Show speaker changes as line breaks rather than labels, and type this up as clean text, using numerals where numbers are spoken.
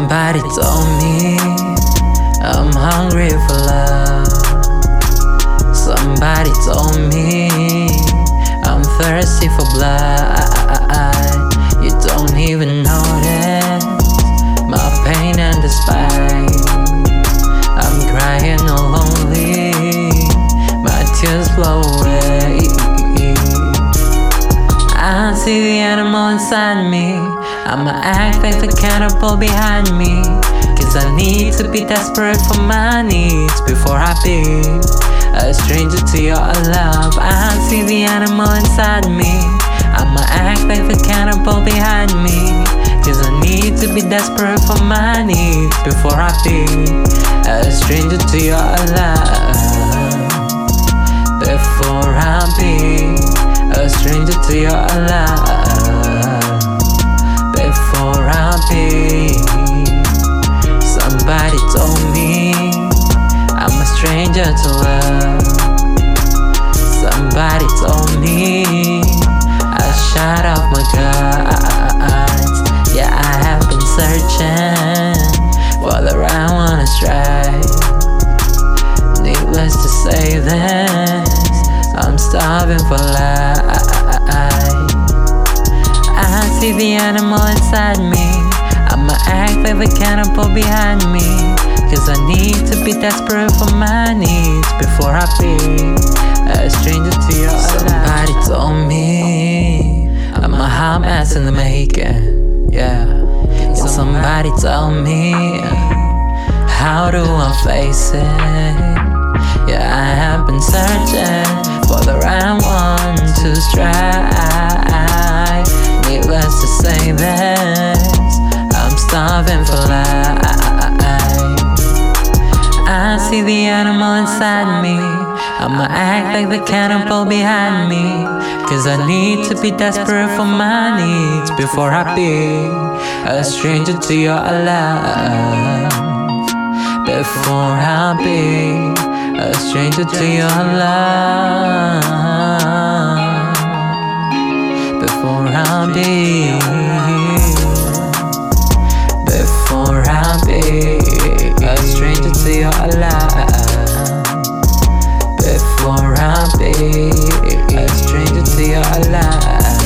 Somebody told me I'm hungry for love. Somebody told me I'm thirsty for blood. You don't even notice my pain and despair. I'm crying all lonely, my tears flow away. I see the animal inside me. I'ma act like the cannibal behind me, 'cause I need to be desperate for my needs before I be a stranger to your love. I see the animal inside me. I'ma act like the cannibal behind me, 'cause I need to be desperate for my needs before I be a stranger to your love. Before I be a stranger to your love. Before I be. Somebody told me I'm a stranger to love. Somebody told me I shut off my guards. Yeah, I have been searching for the right one to strike. Needless to say this, I'm starving for life. I see the animal inside me. I'ma act like the cannibal behind me, 'cause I need to be desperate for my needs before I be a stranger to your life. Somebody told me I'm a hot mess in the making. Yeah. And somebody told me, how do I face it? Yeah, I have been searching for the right one to strike. Needless to say this, I'm starving for life. I see the animal inside me. I'ma act like the cannibal behind me, 'cause I need to be desperate for my needs before I be a stranger to your love. Before I be a stranger to your love. Before I be. Before I be a stranger to your love. Before I be a stranger to your love.